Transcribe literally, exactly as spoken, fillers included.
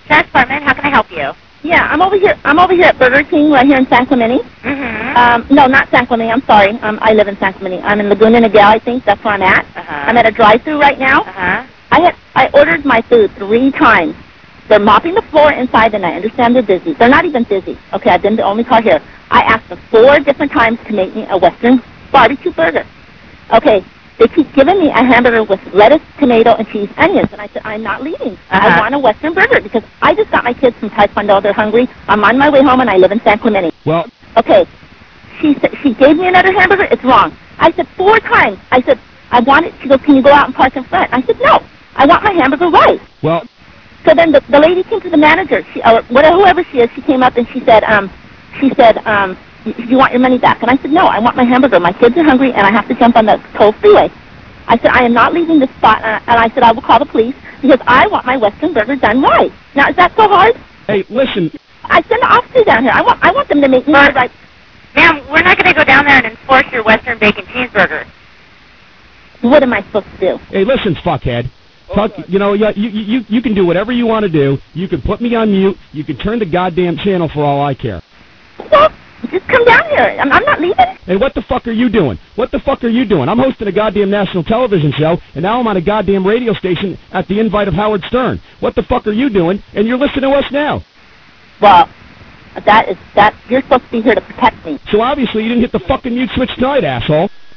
Sheriff's Department, how can I help you? Yeah, I'm over here. I'm over here at Burger King right here in San Clemente. Mm-hmm. Um, no, not San Clemente. I'm sorry. Um, I live in San Clemente. I'm in Laguna Niguel, I think. That's where I'm at. Uh-huh. I'm at a drive-thru right now. Uh-huh. I had I ordered my food three times. They're mopping the floor inside, and I understand they're busy. They're not even busy. Okay, I've been the only car here. I asked them four different times to make me a Western barbecue burger. Okay, they keep giving me a hamburger with lettuce, tomato, and cheese, onions, and I said, I'm not leaving. Uh-huh. I want a Western burger because I just got my kids from Taekwondo. They're hungry. I'm on my way home, and I live in San Clemente. Well, okay, she said she gave me another hamburger. It's wrong. I said four times. I said, I want it. She goes, can you go out and park in front? I said, no. I want my hamburger right. well, So then the, the lady came to the manager, she, or whatever, whoever she is, she came up and she said, um, she said, um, you, you want your money back? And I said, no, I want my hamburger. My kids are hungry, and I have to jump on the toll freeway. I said, I am not leaving this spot, uh, and I said, I will call the police because I want my Western burger done right. Now, is that so hard? hey, listen, I send the officer down here. I want, I want them to make me But- right. Ma'am, we're not going to go down there and enforce your Western bacon cheeseburger. What am I supposed to do? hey, listen, fuckhead. Talk, you know, you, you, you, you can do whatever you want to do. You can put me on mute. You can turn the goddamn channel for all I care. Well, just come down here. I'm, I'm not leaving. Hey, what the fuck are you doing? What the fuck are you doing? I'm hosting a goddamn national television show, and now I'm on a goddamn radio station at the invite of Howard Stern. What the fuck are you doing? And you're listening to us now. Well, that is that. You're supposed to be here to protect me. So obviously you didn't hit the fucking mute switch tonight, asshole.